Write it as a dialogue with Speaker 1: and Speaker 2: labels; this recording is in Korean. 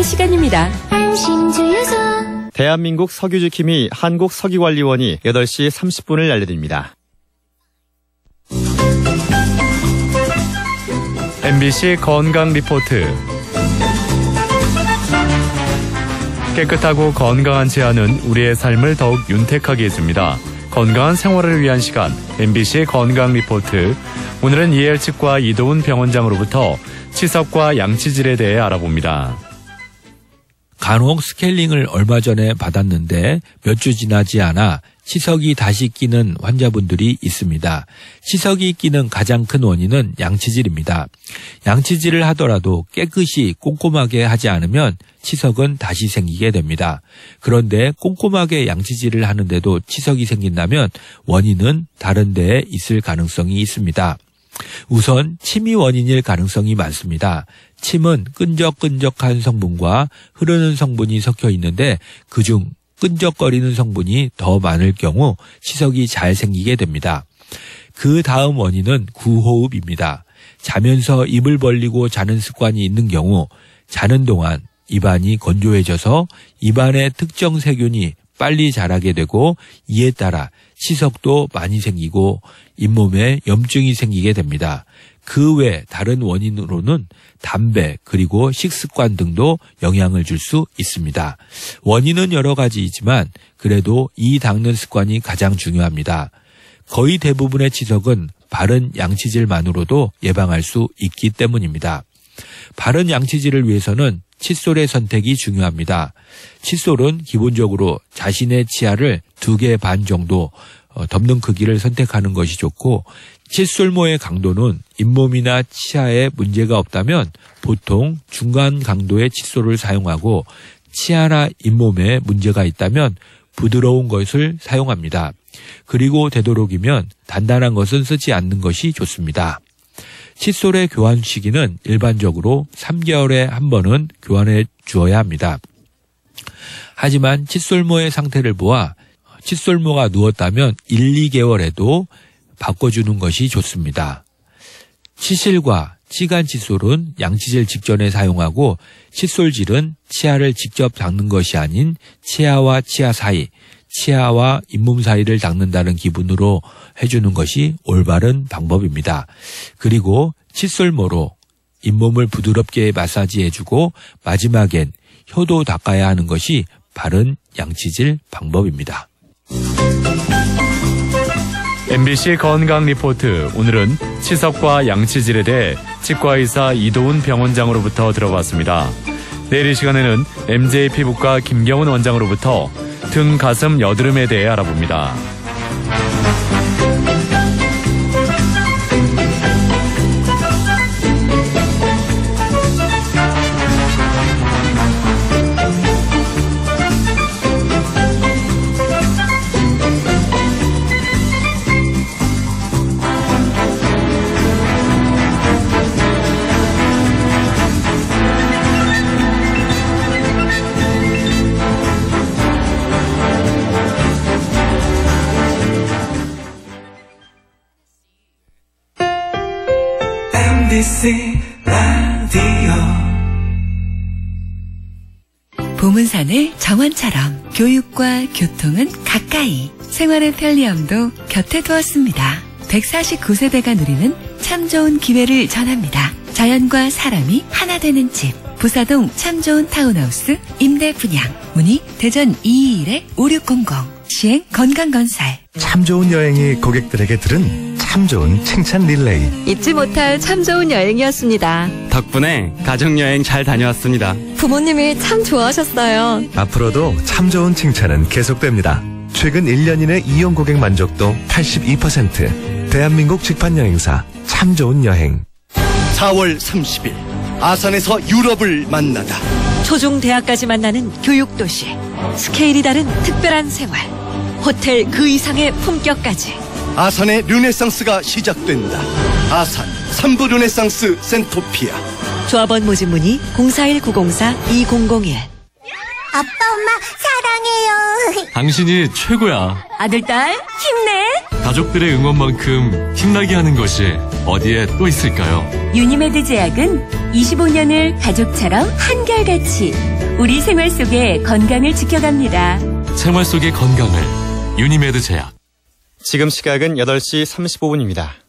Speaker 1: 시간입니다.
Speaker 2: 안심주유소.
Speaker 3: 대한민국 석유지킴이 한국석유관리원이 8시 30분을 알려드립니다. MBC 건강 리포트. 깨끗하고 건강한 치아는 우리의 삶을 더욱 윤택하게 해줍니다. 건강한 생활을 위한 시간, MBC 건강 리포트. 오늘은 이엘치과 이도훈 병원장으로부터 치석과 양치질에 대해 알아봅니다.
Speaker 4: 간혹 스케일링을 얼마 전에 받았는데 몇 주 지나지 않아 치석이 다시 끼는 환자분들이 있습니다. 치석이 끼는 가장 큰 원인은 양치질입니다. 양치질을 하더라도 깨끗이 꼼꼼하게 하지 않으면 치석은 다시 생기게 됩니다. 그런데 꼼꼼하게 양치질을 하는데도 치석이 생긴다면 원인은 다른 데에 있을 가능성이 있습니다. 우선 침이 원인일 가능성이 많습니다. 침은 끈적끈적한 성분과 흐르는 성분이 섞여 있는데 그중 끈적거리는 성분이 더 많을 경우 치석이 잘 생기게 됩니다. 그 다음 원인은 구호흡입니다. 자면서 입을 벌리고 자는 습관이 있는 경우 자는 동안 입안이 건조해져서 입안에 특정 세균이 빨리 자라게 되고 이에 따라 치석도 많이 생기고 잇몸에 염증이 생기게 됩니다. 그 외 다른 원인으로는 담배 그리고 식습관 등도 영향을 줄 수 있습니다. 원인은 여러 가지이지만 그래도 이 닦는 습관이 가장 중요합니다. 거의 대부분의 치석은 바른 양치질만으로도 예방할 수 있기 때문입니다. 바른 양치질을 위해서는 칫솔의 선택이 중요합니다. 칫솔은 기본적으로 자신의 치아를 2개 반 정도 덮는 크기를 선택하는 것이 좋고 칫솔모의 강도는 잇몸이나 치아에 문제가 없다면 보통 중간 강도의 칫솔을 사용하고 치아나 잇몸에 문제가 있다면 부드러운 것을 사용합니다. 그리고 되도록이면 단단한 것은 쓰지 않는 것이 좋습니다. 칫솔의 교환 시기는 일반적으로 3개월에 한 번은 교환해 주어야 합니다. 하지만 칫솔모의 상태를 보아 칫솔모가 누웠다면 1, 2개월에도 바꿔주는 것이 좋습니다. 치실과 치간 칫솔은 양치질 직전에 사용하고 칫솔질은 치아를 직접 닦는 것이 아닌 치아와 치아 사이, 치아와 잇몸 사이를 닦는다는 기분으로 해주는 것이 올바른 방법입니다. 그리고 칫솔모로 잇몸을 부드럽게 마사지해주고 마지막엔 혀도 닦아야 하는 것이 바른 양치질 방법입니다.
Speaker 3: MBC 건강 리포트. 오늘은 치석과 양치질에 대해 치과의사 이도훈 병원장으로부터 들어봤습니다. 내일 이 시간에는 MJ 피부과 김경훈 원장으로부터 등, 가슴, 여드름에 대해 알아봅니다.
Speaker 5: MBC 라디오.
Speaker 1: 보문산을 정원처럼 교육과 교통은 가까이, 생활의 편리함도 곁에 두었습니다. 149세대가 누리는 참 좋은 기회를 전합니다. 자연과 사람이 하나 되는 집, 부사동 참 좋은 타운하우스 임대 분양. 문의 대전 221-5600. 시행 건강건설.
Speaker 6: 참 좋은 여행이 고객들에게 들은 참 좋은 칭찬 릴레이.
Speaker 1: 잊지 못할 참 좋은 여행이었습니다.
Speaker 7: 덕분에 가족여행 잘 다녀왔습니다.
Speaker 1: 부모님이 참 좋아하셨어요.
Speaker 6: 앞으로도 참 좋은 칭찬은 계속됩니다. 최근 1년 이내 이용 고객 만족도 82%. 대한민국 직판여행사 참 좋은 여행.
Speaker 8: 4월 30일 아산에서 유럽을 만나다.
Speaker 1: 초중대학까지 만나는 교육도시. 스케일이 다른 특별한 생활. 호텔 그 이상의 품격까지.
Speaker 8: 아산의 르네상스가 시작된다. 아산 3부 르네상스 센토피아.
Speaker 1: 조합원 모집 문의 041-904-2001.
Speaker 2: 아빠, 엄마 사랑해요.
Speaker 9: 당신이 최고야.
Speaker 1: 아들, 딸 힘내.
Speaker 9: 가족들의 응원만큼 힘나게 하는 것이 어디에 또 있을까요?
Speaker 1: 유니메드 제약은 25년을 가족처럼 한결같이 우리 생활 속의 건강을 지켜갑니다.
Speaker 9: 생활 속의 건강을 유니메드 제약.
Speaker 10: 지금 시각은 8시 35분입니다.